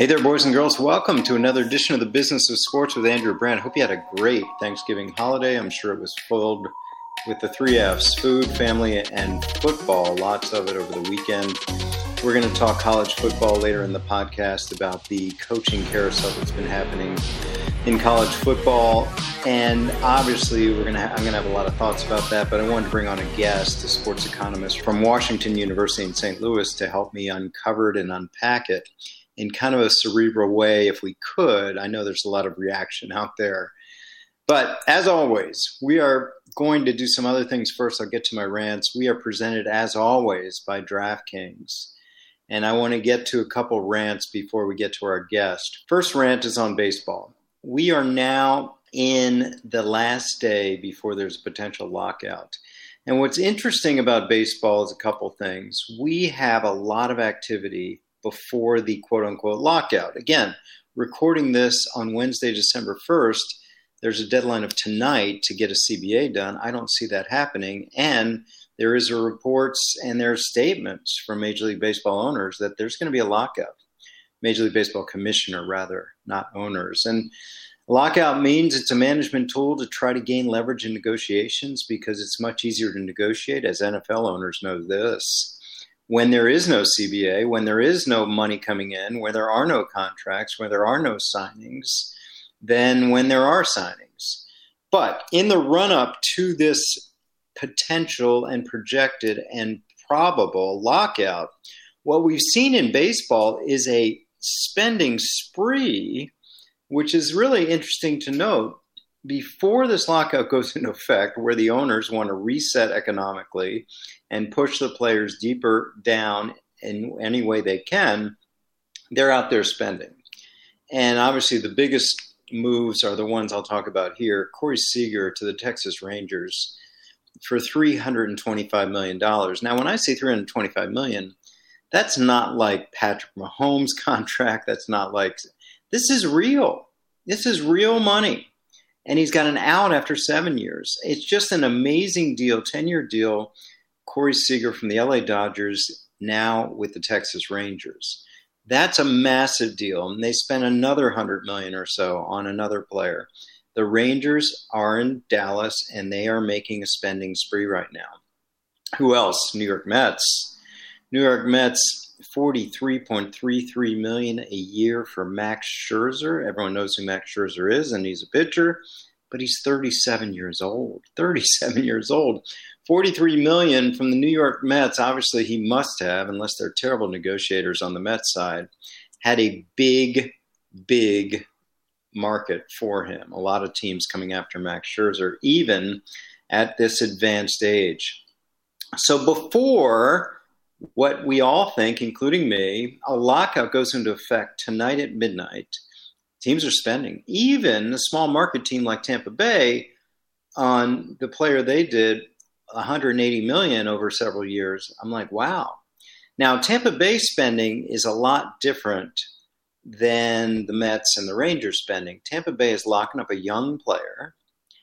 Hey there, boys and girls. Welcome to another edition of the Business of Sports with Andrew Brandt. Hope you had a great Thanksgiving holiday. I'm sure it was filled with the three F's: food, family, and football. Lots of it over the weekend. We're going to talk college football later in the podcast about the coaching carousel that's been happening in college football. And obviously, I'm going to have a lot of thoughts about that, but I wanted to bring on a guest, a sports economist from Washington University in St. Louis, to help me uncover it and unpack it in kind of a cerebral way, if we could. I know there's a lot of reaction out there. But as always, we are going to do some other things first. I'll get to my rants. We are presented, as always, by DraftKings. And I want to get to a couple rants before we get to our guest. First rant is on baseball. We are now in the last day before there's a potential lockout. And what's interesting about baseball is a couple things. We have a lot of activity before the quote-unquote lockout. Again, recording this on Wednesday, December 1st, there's a deadline of tonight to get a CBA done. I don't see that happening. And there is reports and there are statements from Major League Baseball owners that there's going to be a lockout. Major League Baseball commissioner, rather, not owners. And lockout means it's a management tool to try to gain leverage in negotiations because it's much easier to negotiate, as NFL owners know this, when there is no CBA, when there is no money coming in, where there are no contracts, where there are no signings, than when there are signings. But in the run-up to this potential and projected and probable lockout, what we've seen in baseball is a spending spree, which is really interesting to note. Before this lockout goes into effect, where the owners want to reset economically and push the players deeper down in any way they can, they're out there spending. And obviously the biggest moves are the ones I'll talk about here. Corey Seager to the Texas Rangers for $325 million. Now, when I say $325 million, that's not like Patrick Mahomes' contract. That's not like – this is real. This is real money. And he's got an out after 7 years. It's just an amazing deal, 10-year deal. Corey Seager from the LA Dodgers, now with the Texas Rangers. That's a massive deal. And they spent another $100 million or so on another player. The Rangers are in Dallas, and they are making a spending spree right now. Who else? New York Mets. New York Mets, $43.33 million a year for Max Scherzer. Everyone knows who Max Scherzer is, and he's a pitcher, but he's 37 years old. 37 years old. $43 million from the New York Mets. Obviously, he must have, unless they're terrible negotiators on the Mets side, had a big, big market for him. A lot of teams coming after Max Scherzer, even at this advanced age. So before what we all think, including me, a lockout goes into effect tonight at midnight. Teams are spending. Even a small market team like Tampa Bay, on the player they did, $180 million over several years. I'm like, wow. Now, Tampa Bay spending is a lot different than the Mets and the Rangers spending. Tampa Bay is locking up a young player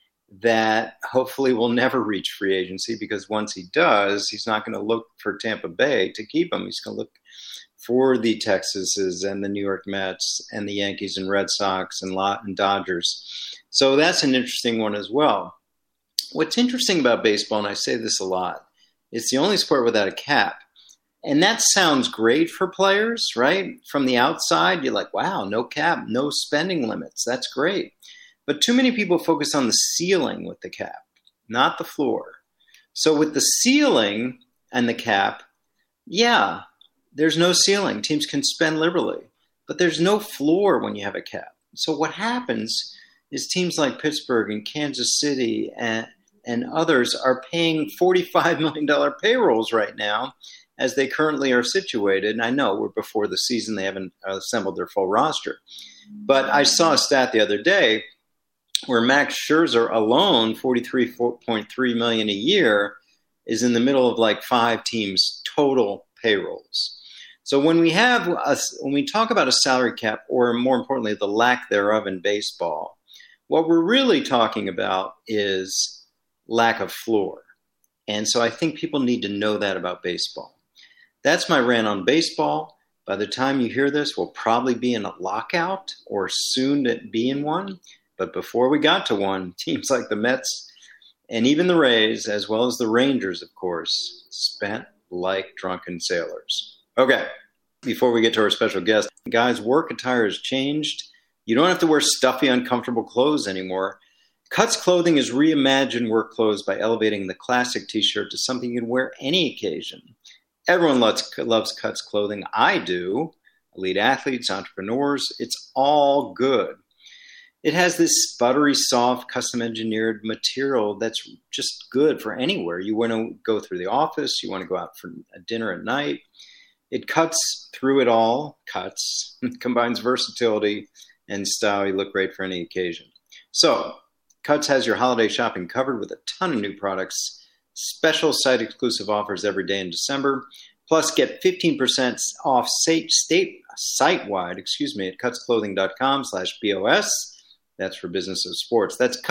that hopefully will never reach free agency, because once he does, he's not going to look for Tampa Bay to keep him. He's going to look for the Texases and the New York Mets and the Yankees and Red Sox and Dodgers. So that's an interesting one as well. What's interesting about baseball, and I say this a lot, it's the only sport without a cap. And that sounds great for players, right? From the outside, you're like, wow, no cap, no spending limits. That's great. But too many people focus on the ceiling with the cap, not the floor. So with the ceiling and the cap, yeah, there's no ceiling. Teams can spend liberally. But there's no floor when you have a cap. So what happens is teams like Pittsburgh and Kansas City and others are paying $45 million payrolls right now as they currently are situated. And I know we're before the season. They haven't assembled their full roster. But I saw a stat the other day where Max Scherzer alone, $43.3 million a year, is in the middle of like 5 teams' total payrolls. So when we talk about a salary cap, or more importantly, the lack thereof in baseball, what we're really talking about is lack of floor. And so I think people need to know that about baseball. That's my rant on baseball. By the time you hear this, we'll probably be in a lockout or soon to be in one. But before we got to one, teams like the Mets and even the Rays, as well as the Rangers, of course, spent like drunken sailors. Okay, before we get to our special guest, guys, work attire has changed. You don't have to wear stuffy, uncomfortable clothes anymore. Cuts Clothing has reimagined work clothes by elevating the classic t-shirt to something you can wear any occasion. Everyone loves Cuts Clothing. I do. Elite athletes, entrepreneurs, it's all good. It has this buttery, soft, custom-engineered material that's just good for anywhere. You want to go through the office. You want to go out for a dinner at night. It cuts through it all. Combines versatility and style. You look great for any occasion. So, Cuts has your holiday shopping covered with a ton of new products. Special site-exclusive offers every day in December. Plus, get 15% off site-wide, at cutsclothing.com/BOS. That's for Business of Sports. That's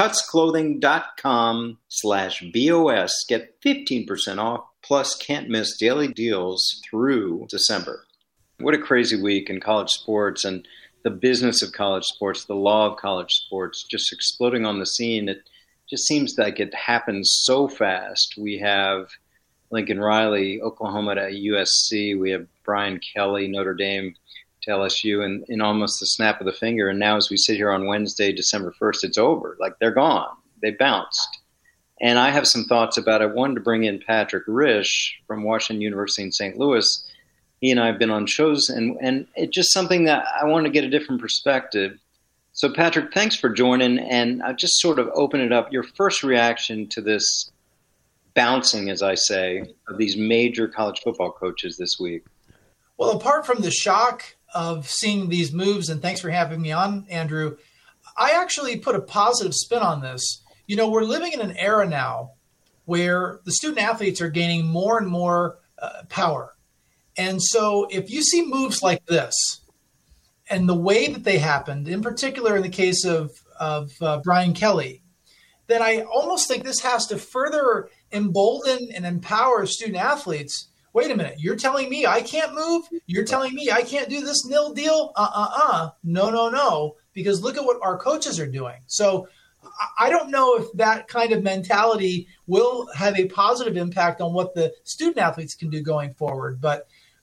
cutsclothing.com/BOS. Get 15% off, plus can't miss daily deals through December. What a crazy week in college sports and the business of college sports, the law of college sports, just exploding on the scene. It just seems like it happens so fast. We have Lincoln Riley, Oklahoma to USC. We have Brian Kelly, Notre Dame to LSU, in almost the snap of the finger. And now as we sit here on Wednesday, December 1st, it's over. Like, they're gone. They bounced. And I have some thoughts about it. I wanted to bring in Patrick Risch from Washington University in St. Louis. He and I have been on shows, and it's just something that I want to get a different perspective. So, Patrick, thanks for joining, and I'll just sort of open it up. Your first reaction to this bouncing, as I say, of these major college football coaches this week? Well, apart from the shock of seeing these moves, and thanks for having me on, Andrew, I actually put a positive spin on this. You know, we're living in an era now where the student athletes are gaining more and more power. And so if you see moves like this, and the way that they happened, in particular in the case of Brian Kelly, then I almost think this has to further embolden and empower student athletes. Wait a minute, you're telling me I can't move? You're telling me I can't do this nil deal? No, because look at what our coaches are doing. So I don't know if that kind of mentality will have a positive impact on what the student athletes can do going forward. But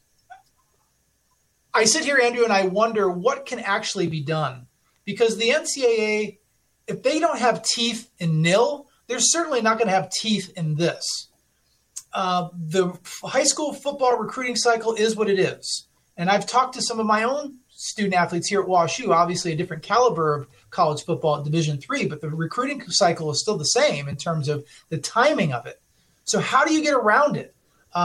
I sit here, Andrew, and I wonder what can actually be done. Because the NCAA, if they don't have teeth in nil, they're certainly not going to have teeth in this. The high school football recruiting cycle is what it is. And I've talked to some of my own student athletes here at WashU, obviously a different caliber of college football at Division III, but the recruiting cycle is still the same in terms of the timing of it. So how do you get around it?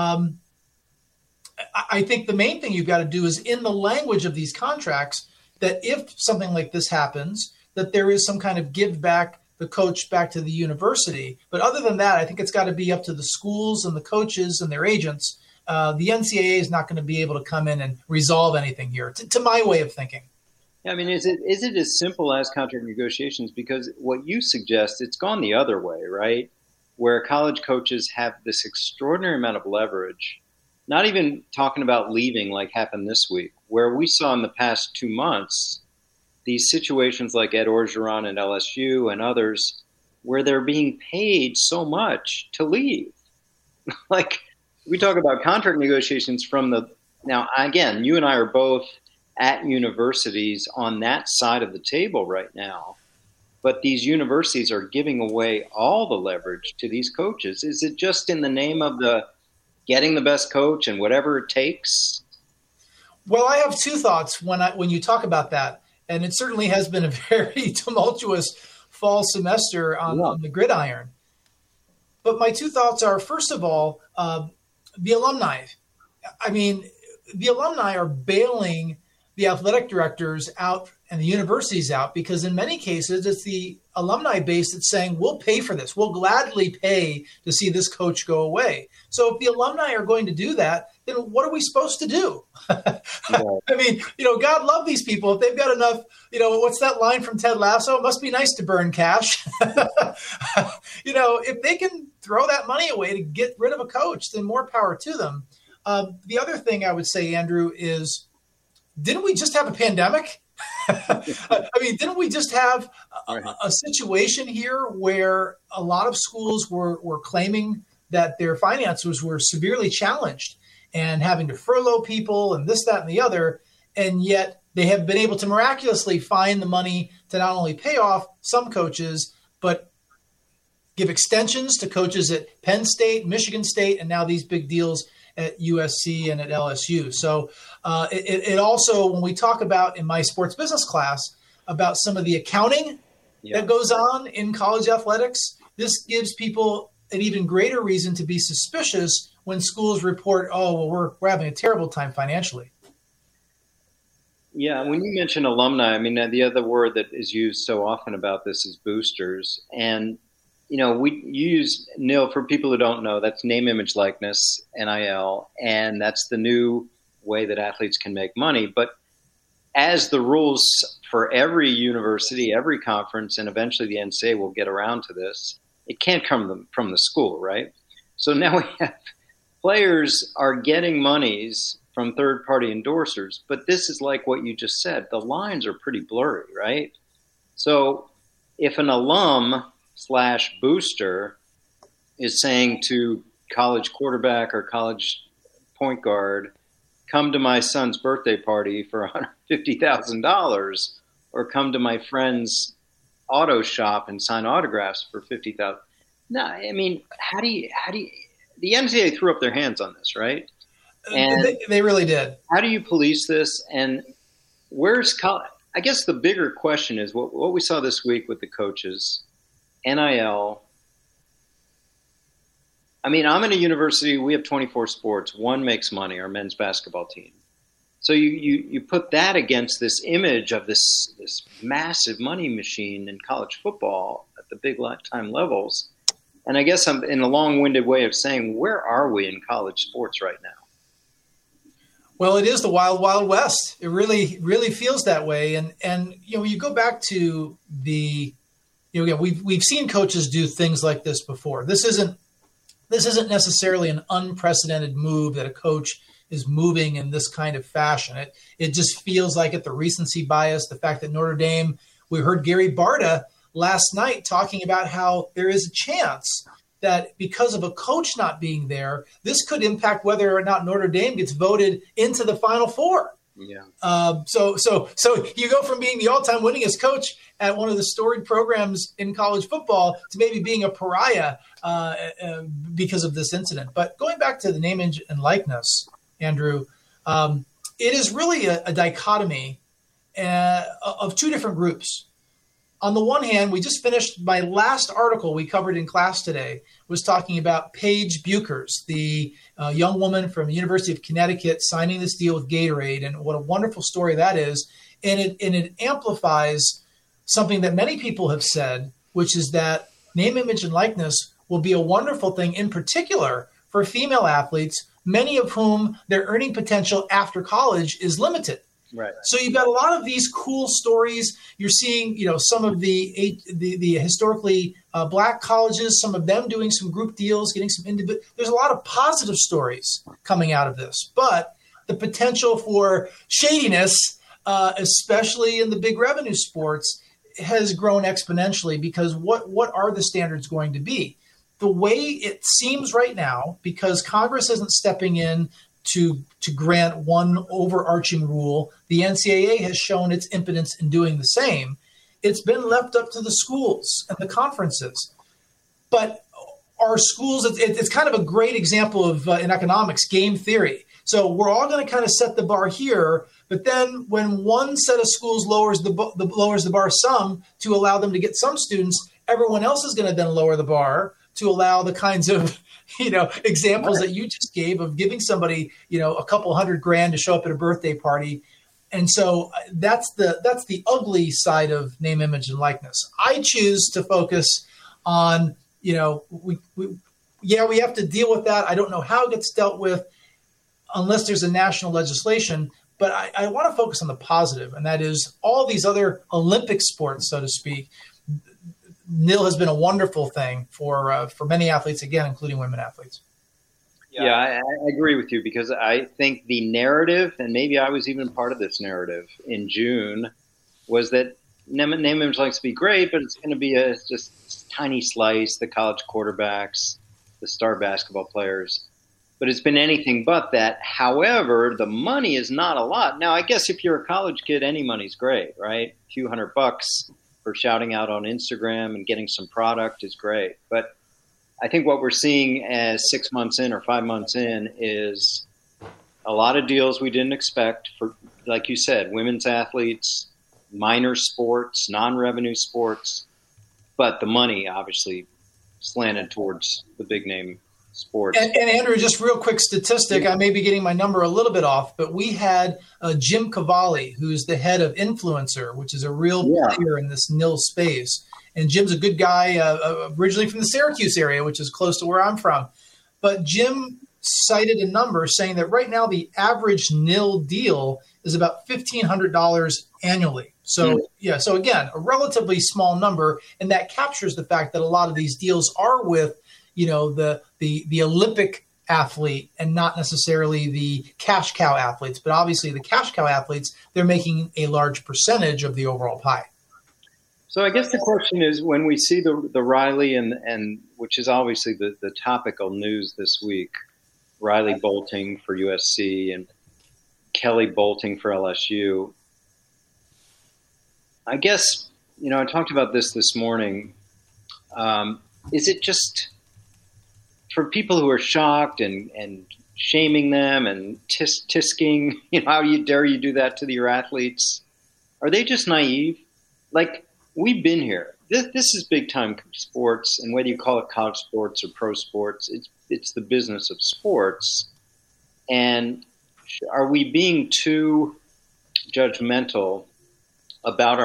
I think the main thing you've got to do is in the language of these contracts that if something like this happens, that there is some kind of give back the coach back to the university. But other than that, I think it's got to be up to the schools and the coaches and their agents. The NCAA is not going to be able to come in and resolve anything here, to my way of thinking. I mean, is it as simple as contract negotiations? Because what you suggest, it's gone the other way, right? Where college coaches have this extraordinary amount of leverage. Not even talking about leaving like happened this week, where we saw in the past 2 months these situations like Ed Orgeron at LSU and others where they're being paid so much to leave. Like, we talk about contract negotiations from the – now, again, you and I are both at universities on that side of the table right now, but these universities are giving away all the leverage to these coaches. Is it just in the name of the – getting the best coach and whatever it takes? Well, I have two thoughts when you talk about that. And it certainly has been a very tumultuous fall semester on the gridiron. But my two thoughts are, first of all, the alumni. I mean, the alumni are bailing the athletic directors out and the universities out because in many cases it's the alumni base that's saying, we'll pay for this. We'll gladly pay to see this coach go away. So if the alumni are going to do that, then what are we supposed to do? I mean, God love these people. If they've got enough, what's that line from Ted Lasso? It must be nice to burn cash. If they can throw that money away to get rid of a coach, then more power to them. The other thing I would say, Andrew, is didn't we just have a pandemic? I mean, didn't we just have a situation here where a lot of schools were claiming that their finances were severely challenged and having to furlough people and this, that, and the other, and yet they have been able to miraculously find the money to not only pay off some coaches, but give extensions to coaches at Penn State, Michigan State, and now these big deals at USC and at LSU. So it also, when we talk about in my sports business class about some of the accounting that goes on in college athletics, this gives people an even greater reason to be suspicious when schools report, oh, well, we're having a terrible time financially. Yeah, when you mention alumni, I mean, the other word that is used so often about this is boosters. And, you know, we use, Nil, for people who don't know, that's name, image, likeness, NIL, and that's the new way that athletes can make money. But as the rules for every university, every conference, and eventually the NCAA will get around to this, it can't come from the school, right? So now we have players are getting monies from third-party endorsers, but this is like what you just said. The lines are pretty blurry, right? So if an alum/booster is saying to college quarterback or college point guard, come to my son's birthday party for $150,000, or come to my friend's auto shop and sign autographs for $50,000. No, I mean, how do you? The NCAA threw up their hands on this, right? And they really did. How do you police this? And where's college? I guess the bigger question is what we saw this week with the coaches, NIL. I mean, I'm in a university. We have 24 sports. One makes money, our men's basketball team. So you put that against this image of this massive money machine in college football at the big time levels. And I guess I'm in a long-winded way of saying, where are we in college sports right now? Well, it is the wild, wild west. It really, really feels that way. And you know, you go back to the, you know, again, we've seen coaches do things like this before. This isn't necessarily an unprecedented move that a coach is moving in this kind of fashion. It just feels like it, the recency bias, the fact that Notre Dame, we heard Gary Barta last night talking about how there is a chance that because of a coach not being there, this could impact whether or not Notre Dame gets voted into the Final Four. Yeah. So you go from being the all-time winningest coach at one of the storied programs in college football to maybe being a pariah because of this incident. But going back to the name, image, and likeness, Andrew, it is really a dichotomy of two different groups. On the one hand, we just finished my last article we covered in class today was talking about Paige Buchers, the young woman from the University of Connecticut signing this deal with Gatorade, and what a wonderful story that is. And it amplifies something that many people have said, which is that name, image, and likeness will be a wonderful thing, in particular for female athletes, many of whom their earning potential after college is limited. Right. So you've got a lot of these cool stories. You're seeing, you know, some of the historically black colleges, some of them doing some group deals, getting some individual. There's a lot of positive stories coming out of this, but the potential for shadiness, especially in the big revenue sports, has grown exponentially because what are the standards going to be? The way it seems right now, because Congress isn't stepping in to grant one overarching rule, the NCAA has shown its impotence in doing the same. It's been left up to the schools and the conferences. But our schools, it's kind of a great example of, in economics, game theory. So we're all going to kind of set the bar here, but then when one set of schools lowers the bar some to allow them to get some students, everyone else is going to then lower the bar to allow the kinds of, you know, examples that you just gave of giving somebody, you know, a couple $100,000 to show up at a birthday party. And so that's the ugly side of name, image, and likeness. I choose to focus on, you know, we have to deal with that. I don't know how it gets dealt with unless there's a national legislation, but I want to focus on the positive, and that is all these other Olympic sports, so to speak. NIL has been a wonderful thing for many athletes, again, including women athletes. Yeah, I agree with you because I think the narrative, and maybe I was even part of this narrative in June, was that name image likes to be great, but it's going to be a just tiny slice, the college quarterbacks, the star basketball players. But it's been anything but that. However, the money is not a lot. Now, I guess if you're a college kid, any money's great, right? A few $100 for shouting out on Instagram and getting some product is great. But I think what we're seeing as 6 months in or 5 months in is a lot of deals we didn't expect for, like you said, women's athletes, minor sports, non-revenue sports, but the money obviously slanted towards the big name sports. And Andrew, just real quick statistic, I may be getting my number a little bit off, but we had Jim Cavalli, who's the head of Influencer, which is a real player in this nil space. And Jim's a good guy, originally from the Syracuse area, which is close to where I'm from. But Jim cited a number saying that right now the average nil deal is about $1,500 annually. So, so again, a relatively small number. And that captures the fact that a lot of these deals are with, the Olympic athlete and not necessarily the cash cow athletes. But obviously the cash cow athletes, they're making a large percentage of the overall pie. So I guess the question is, when we see the Riley and which is obviously the topical news this week, Riley bolting for USC and Kelly bolting for LSU. I guess, I talked about this morning. Is it just for people who are shocked and shaming them and tisking, how dare you do that to your athletes? Are they just naive? Like, we've been here. This is big time sports, and whether you call it college sports or pro sports, it's the business of sports. And are we being too judgmental about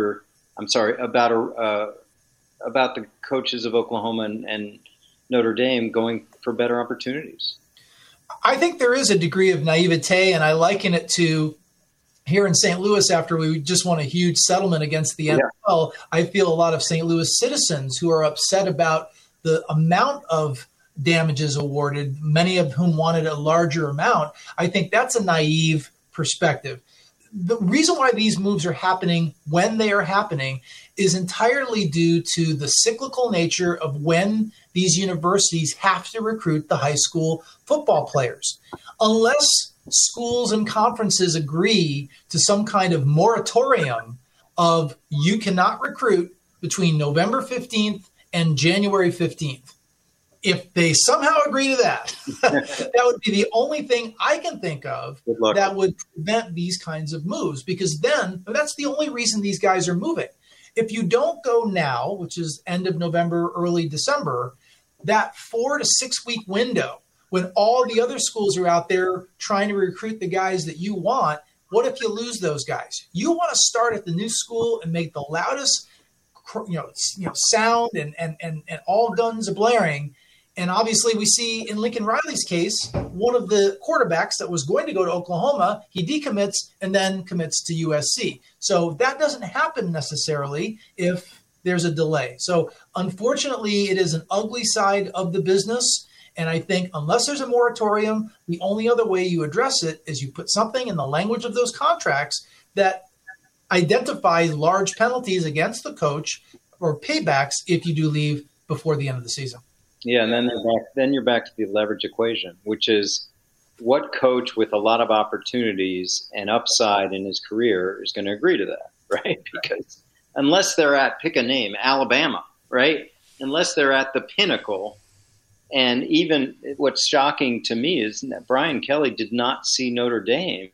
about the coaches of Oklahoma and Notre Dame going for better opportunities? I think there is a degree of naivete, and I liken it to here in St. Louis, after we just won a huge settlement against the NFL, I feel a lot of St. Louis citizens who are upset about the amount of damages awarded, many of whom wanted a larger amount. I think that's a naive perspective. The reason why these moves are happening when they are happening is entirely due to the cyclical nature of when these universities have to recruit the high school football players. Unless schools and conferences agree to some kind of moratorium of you cannot recruit between November 15th and January 15th. If they somehow agree to that, that would be the only thing I can think of that would prevent these kinds of moves, because then that's the only reason these guys are moving. If you don't go now, which is end of November, early December, that 4 to 6 week window when all the other schools are out there trying to recruit the guys that you want, what if you lose those guys? You want to start at the new school and make the loudest, sound and all guns blaring. And obviously we see in Lincoln Riley's case, one of the quarterbacks that was going to go to Oklahoma, he decommits and then commits to USC. So that doesn't happen necessarily if there's a delay. So unfortunately, it is an ugly side of the business. And I think unless there's a moratorium, the only other way you address it is you put something in the language of those contracts that identifies large penalties against the coach or paybacks if you do leave before the end of the season. Yeah, and then you're back to the leverage equation, which is what coach with a lot of opportunities and upside in his career is going to agree to that, right? Because unless they're at, pick a name, Alabama, right? Unless they're at the pinnacle. And even what's shocking to me is that Brian Kelly did not see Notre Dame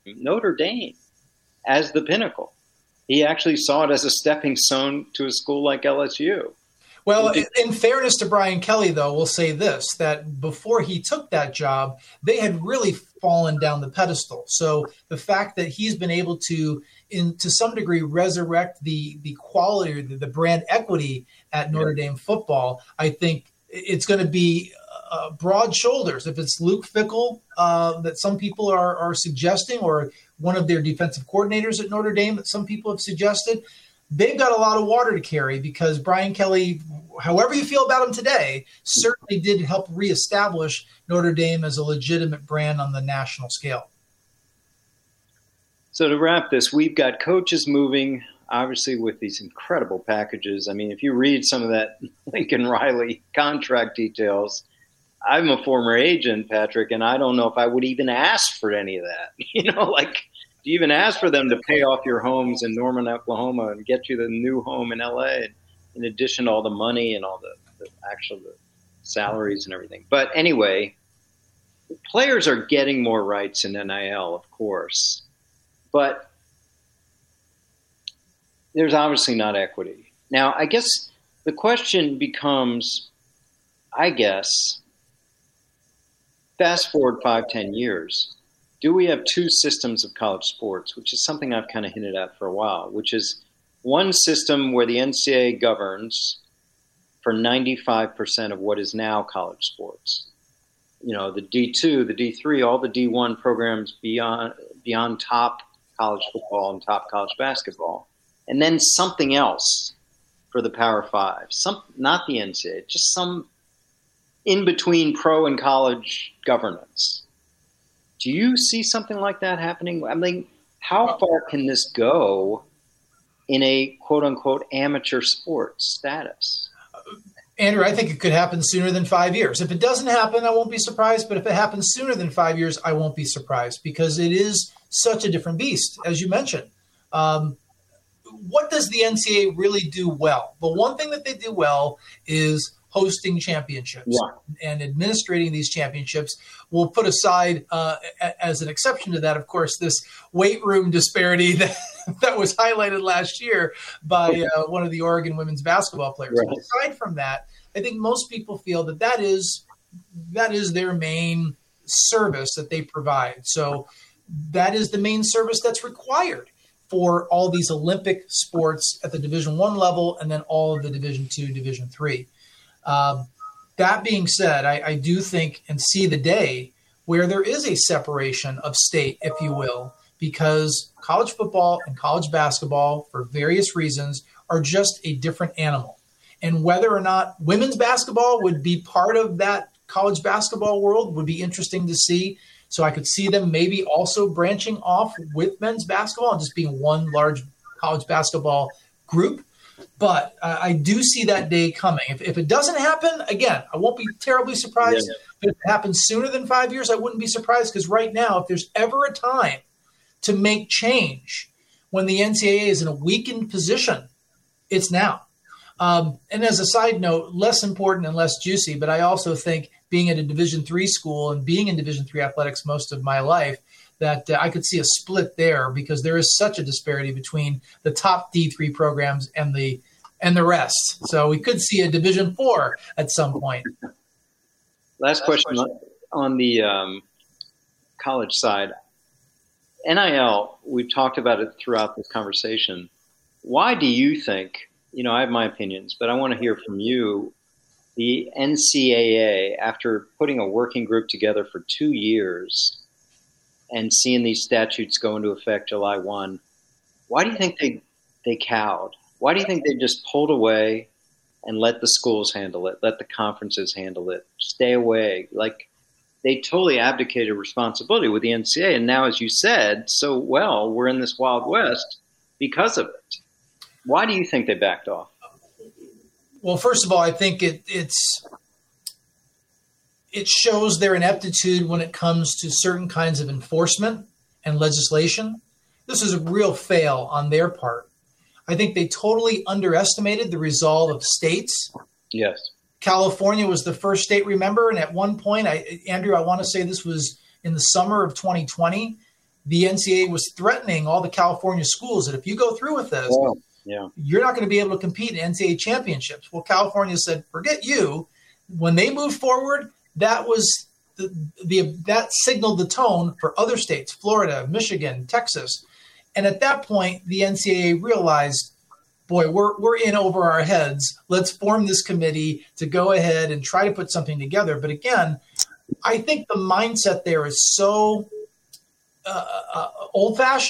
as the pinnacle. He actually saw it as a stepping stone to a school like LSU. Well, in fairness to Brian Kelly, though, we'll say this, that before he took that job, they had really fallen down the pedestal. So the fact that he's been able to some degree, resurrect the quality or the brand equity at Notre Dame football, I think it's going to be broad shoulders. If it's Luke Fickell that some people are suggesting, or one of their defensive coordinators at Notre Dame that some people have suggested, they've got a lot of water to carry because Brian Kelly, however you feel about him today, certainly did help reestablish Notre Dame as a legitimate brand on the national scale. So to wrap this, we've got coaches moving, obviously, with these incredible packages. I mean, if you read some of that Lincoln Riley contract details, I'm a former agent, Patrick, and I don't know if I would even ask for any of that. Do you even ask for them to pay off your homes in Norman, Oklahoma and get you the new home in LA, in addition to all the money and all the salaries and everything? But anyway, players are getting more rights in NIL, of course, but there's obviously not equity. Now, I guess the question becomes, fast forward 5-10 years, do we have two systems of college sports, which is something I've kind of hinted at for a while, which is one system where the NCAA governs for 95% of what is now college sports. The D2, the D3, all the D1 programs beyond top college football and top college basketball. And then something else for the Power Five, not the NCAA, just some in-between pro and college governance. Do you see something like that happening? I mean, how far can this go in a quote-unquote amateur sports status? Andrew, I think it could happen sooner than 5 years. If it doesn't happen, I won't be surprised. But if it happens sooner than 5 years, I won't be surprised because it is such a different beast, as you mentioned. What does the NCAA really do well? The one thing that they do well is hosting championships and administrating these championships. We'll put aside, as an exception to that, of course, this weight room disparity that was highlighted last year by one of the Oregon women's basketball players. Right. Aside from that, I think most people feel that is their main service that they provide. So that is the main service that's required for all these Olympic sports at the Division I level and then all of the Division II, Division III. That being said, I do think and see the day where there is a separation of state, if you will, because college football and college basketball, for various reasons, are just a different animal. And whether or not women's basketball would be part of that college basketball world would be interesting to see. So I could see them maybe also branching off with men's basketball and just being one large college basketball group. But I do see that day coming. If it doesn't happen, again, I won't be terribly surprised. Yeah. If it happens sooner than 5 years, I wouldn't be surprised because right now, if there's ever a time to make change when the NCAA is in a weakened position, it's now. And as a side note, less important and less juicy, but I also think being at a Division III school and being in Division III athletics most of my life, that I could see a split there because there is such a disparity between the top D3 programs and the rest. So we could see a Division IV at some point. Last question on the college side. NIL, we've talked about it throughout this conversation. Why do you think, I have my opinions, but I want to hear from you, the NCAA, after putting a working group together for 2 years and seeing these statutes go into effect July 1, why do you think they cowed? Why do you think they just pulled away and let the schools handle it, let the conferences handle it, stay away? Like, they totally abdicated responsibility with the NCAA. And now, as you said so well, we're in this Wild West because of it. Why do you think they backed off? Well, first of all, I think it shows their ineptitude when it comes to certain kinds of enforcement and legislation. This is a real fail on their part. I think they totally underestimated the resolve of states. Yes. California was the first state, remember? And at one point, Andrew, I want to say this was in the summer of 2020, the NCAA was threatening all the California schools that if you go through with this, you're not going to be able to compete in NCAA championships. Well, California said, forget you. When they moved forward, that was that signaled the tone for other states, Florida, Michigan, Texas. And at that point, the NCAA realized, boy, we're in over our heads. Let's form this committee to go ahead and try to put something together. But again, I think the mindset there is so old-fashioned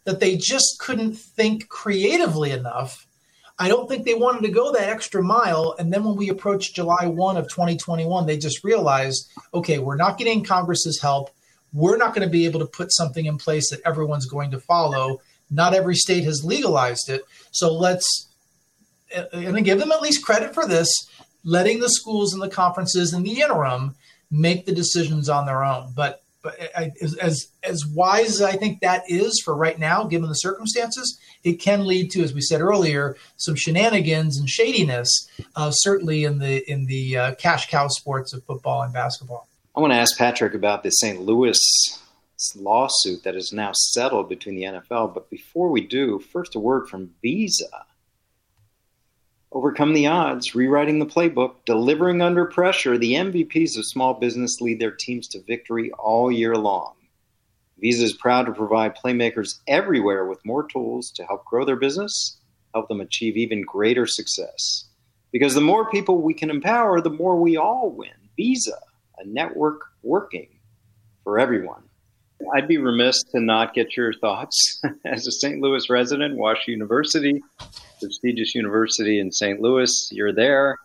that they just couldn't think creatively enough. I don't think they wanted to go that extra mile. And then when we approached July 1 of 2021, they just realized, okay, we're not getting Congress's help. We're not going to be able to put something in place that everyone's going to follow. Not every state has legalized it. So let's, and I give them at least credit for this, letting the schools and the conferences in the interim make the decisions on their own. But as wise as I think that is for right now, given the circumstances, it can lead to, as we said earlier, some shenanigans and shadiness, certainly in the cash cow sports of football and basketball. I want to ask Patrick about the St. Louis lawsuit that is now settled between the NFL. But before we do, first a word from Visa. Overcome the odds, rewriting the playbook, delivering under pressure. The MVPs of small business lead their teams to victory all year long. Visa is proud to provide playmakers everywhere with more tools to help grow their business, help them achieve even greater success. Because the more people we can empower, the more we all win. Visa, a network working for everyone. I'd be remiss to not get your thoughts as a St. Louis resident, Wash University, prestigious university in St. Louis. You're there.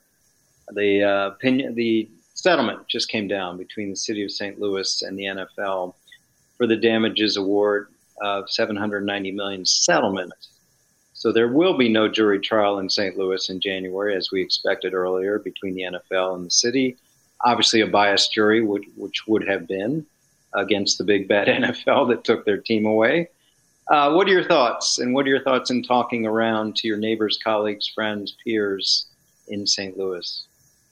The settlement just came down between the city of St. Louis and the NFL for the damages award of $790 million settlement. So there will be no jury trial in St. Louis in January, as we expected earlier, between the NFL and the city. Obviously, a biased jury, which would have been against the big bad NFL that took their team away. What are your thoughts? And what are your thoughts in talking around to your neighbors, colleagues, friends, peers in St. Louis?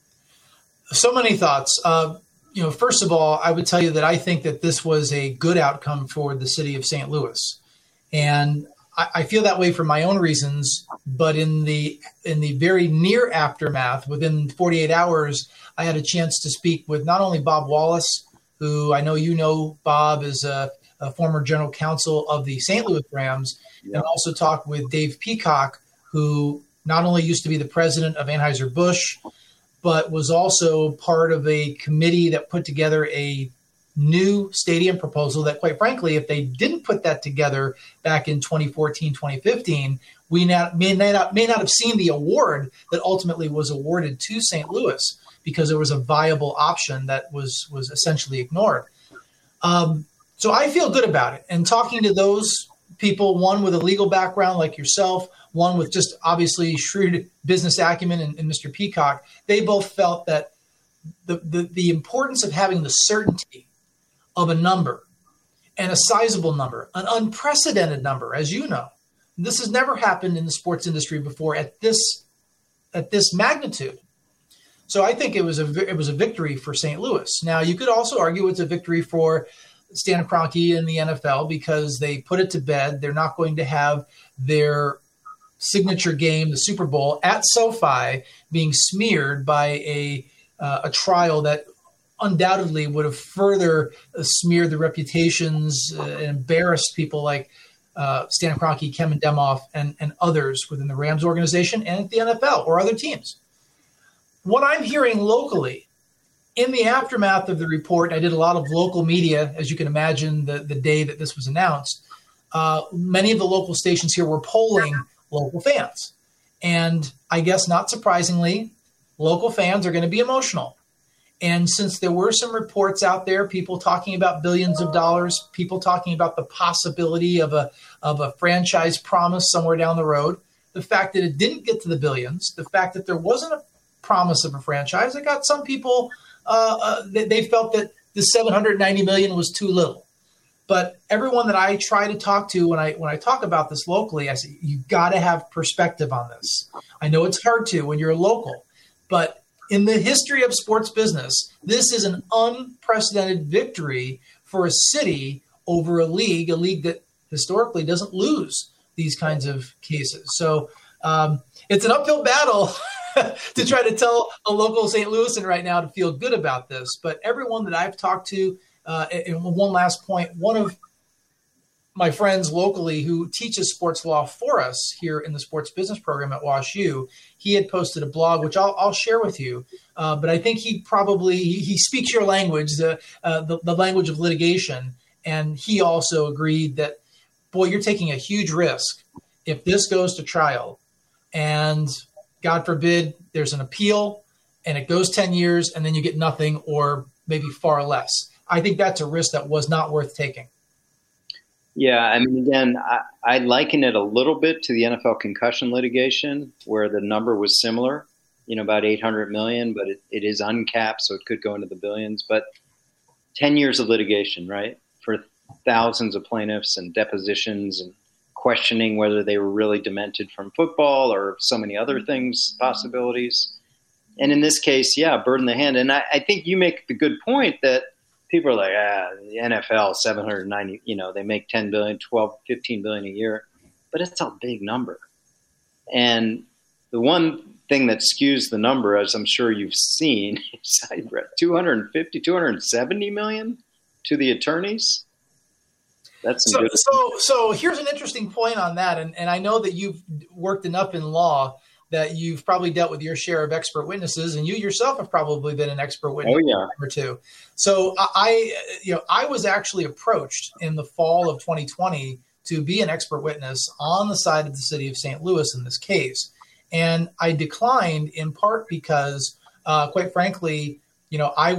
So many thoughts. First of all, I would tell you that I think that this was a good outcome for the city of St. Louis. And I feel that way for my own reasons. But in the very near aftermath, within 48 hours, I had a chance to speak with not only Bob Wallace, who I know you know, Bob, is a former general counsel of the St. Louis Rams, and also talked with Dave Peacock, who not only used to be the president of Anheuser-Busch, but was also part of a committee that put together a new stadium proposal that, quite frankly, if they didn't put that together back in 2014, 2015, we may not have seen the award that ultimately was awarded to St. Louis, because there was a viable option that was essentially ignored. So I feel good about it. And talking to those people, one with a legal background like yourself, one with just obviously shrewd business acumen and Mr. Peacock, they both felt that the importance of having the certainty of a number, and a sizable number, an unprecedented number, as you know. This has never happened in the sports industry before at this magnitude. So I think it was a victory for St. Louis. Now, you could also argue it's a victory for Stan Kroenke and the NFL, because they put it to bed. They're not going to have their signature game, the Super Bowl, at SoFi being smeared by a trial that undoubtedly would have further smeared the reputations and embarrassed people like Stan Kroenke, Kevin Demoff, and others within the Rams organization and at the NFL or other teams. What I'm hearing locally in the aftermath of the report, I did a lot of local media, as you can imagine, the day that this was announced. Many of the local stations here were polling local fans. And I guess not surprisingly, local fans are going to be emotional. And since there were some reports out there, people talking about billions of dollars, people talking about the possibility of a franchise promise somewhere down the road, the fact that it didn't get to the billions, the fact that there wasn't a promise of a franchise, it got some people, they felt that the $790 million was too little. But everyone that I try to talk to when I talk about this locally, I say, you got to have perspective on this. I know it's hard to when you're local, but in the history of sports business, this is an unprecedented victory for a city over a league that historically doesn't lose these kinds of cases. So it's an uphill battle to try to tell a local St. Louisan right now to feel good about this. But everyone that I've talked to, and one last point, one of my friends locally who teaches sports law for us here in the sports business program at WashU, he had posted a blog, which I'll share with you. But I think he speaks your language, the language of litigation. And he also agreed that boy, you're taking a huge risk if this goes to trial and God forbid there's an appeal and it goes 10 years and then you get nothing or maybe far less. I think that's a risk that was not worth taking. Yeah, I mean, again, I liken it a little bit to the NFL concussion litigation where the number was similar, about 800 million, but it is uncapped, so it could go into the billions. But 10 years of litigation, right, for thousands of plaintiffs and depositions and questioning whether they were really demented from football or so many other things, possibilities. And in this case, bird in the hand. And I think you make the good point that people are like, the NFL, 790, they make 10 billion, 12, 15 billion a year, but it's a big number. And the one thing that skews the number, as I'm sure you've seen, is 250, 270 million to the attorneys. That's so here's an interesting point on that. And I know that you've worked enough in law that you've probably dealt with your share of expert witnesses, and you yourself have probably been an expert witness or two. So I was actually approached in the fall of 2020 to be an expert witness on the side of the city of St. Louis in this case. And I declined in part because, quite frankly, I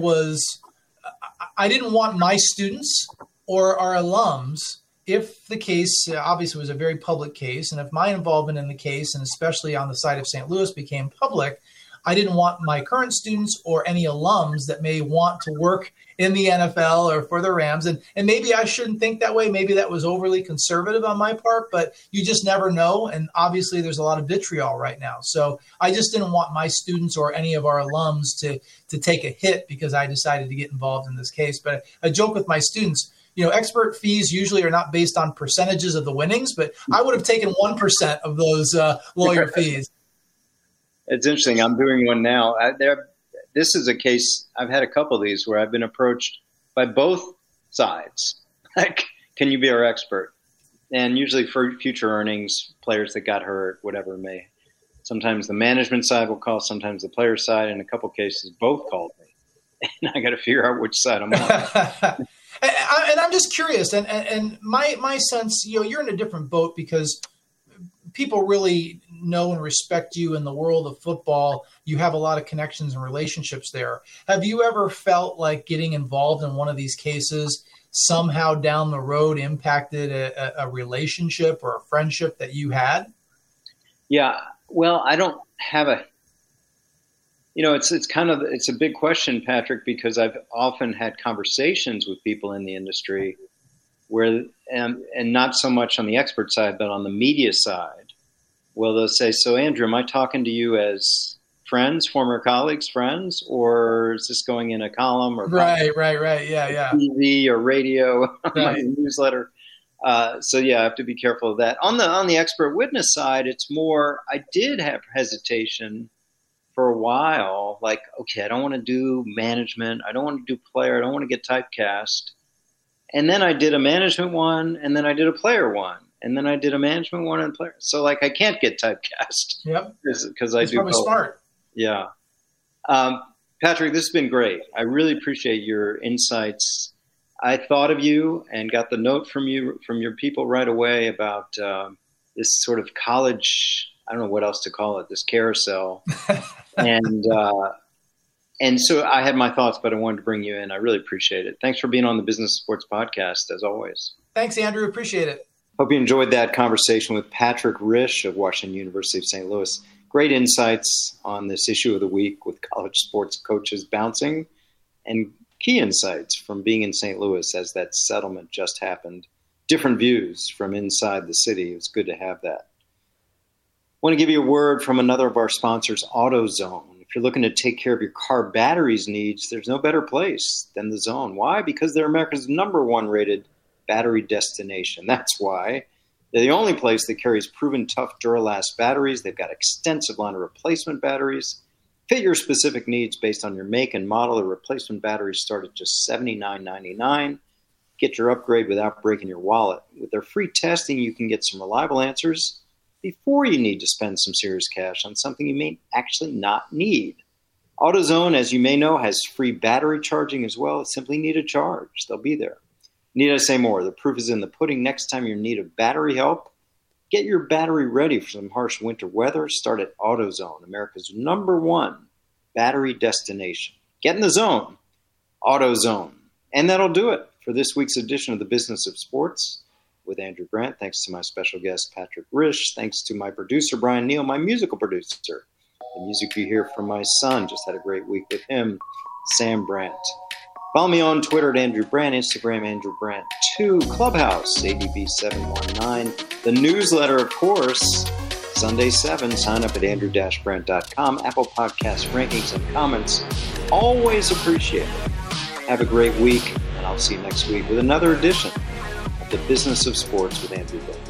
didn't want my students or our alums, if the case obviously was a very public case, and if my involvement in the case, and especially on the side of St. Louis, became public, I didn't want my current students or any alums that may want to work in the NFL or for the Rams. And maybe I shouldn't think that way. Maybe that was overly conservative on my part, but you just never know. And obviously there's a lot of vitriol right now. So I just didn't want my students or any of our alums to take a hit because I decided to get involved in this case. But I joke with my students, expert fees usually are not based on percentages of the winnings, but I would have taken 1% of those lawyer fees. It's interesting. I'm doing one now. This is a case, I've had a couple of these where I've been approached by both sides. Like, can you be our expert? And usually for future earnings, players that got hurt, whatever it may. Sometimes the management side will call, sometimes the player side. In a couple of cases, both called me. And I got to figure out which side I'm on. And I'm just curious, and my sense, you're in a different boat because people really know and respect you in the world of football. You have a lot of connections and relationships there. Have you ever felt like getting involved in one of these cases somehow down the road impacted a relationship or a friendship that you had? Yeah, well, I don't have a it's a big question, Patrick, because I've often had conversations with people in the industry where, and not so much on the expert side, but on the media side, well, they'll say, so Andrew, am I talking to you as friends, former colleagues, friends, or is this going in a column or right. Yeah. TV or radio, my newsletter? So I have to be careful of that. On the expert witness side, it's more, I did have hesitation for a while, like, okay, I don't want to do management. I don't want to do player. I don't want to get typecast. And then I did a management one, and then I did a player one, and then I did a management one and player. So, like, I can't get typecast. Yep. Because I do probably both. Smart. Yeah. Patrick, this has been great. I really appreciate your insights. I thought of you and got the note from your people right away about this sort of college, I don't know what else to call it, this carousel. And so I had my thoughts, but I wanted to bring you in. I really appreciate it. Thanks for being on the Business Sports Podcast, as always. Thanks, Andrew. Appreciate it. Hope you enjoyed that conversation with Patrick Risch of Washington University of St. Louis. Great insights on this issue of the week with college sports coaches bouncing, and key insights from being in St. Louis as that settlement just happened. Different views from inside the city. It was good to have that. I want to give you a word from another of our sponsors, AutoZone. If you're looking to take care of your car batteries needs, there's no better place than the Zone. Why? Because they're America's #1 rated battery destination. That's why. They're the only place that carries proven tough Duralast batteries. They've got extensive line of replacement batteries. Fit your specific needs based on your make and model. The replacement batteries start at just $79.99. Get your upgrade without breaking your wallet. With their free testing, you can get some reliable answers before you need to spend some serious cash on something you may actually not need. AutoZone, as you may know, has free battery charging as well. Simply need a charge. They'll be there. Need I say more? The proof is in the pudding. Next time you're in need of battery help, get your battery ready for some harsh winter weather. Start at AutoZone, America's #1 battery destination. Get in the zone, AutoZone. And that'll do it for this week's edition of the Business of Sports with Andrew Brandt. Thanks to my special guest, Patrick Risch. Thanks to my producer, Brian Neal, my musical producer. The music you hear from my son. Just had a great week with him, Sam Brandt. Follow me on Twitter at Andrew Brandt, Instagram Andrew Brandt 2, Clubhouse ADB719, the newsletter, of course, Sunday 7. Sign up at andrew-brandt.com. Apple Podcasts rankings and comments, always appreciated. Have a great week, and I'll see you next week with another edition of the Business of Sports with Andrew Brandt.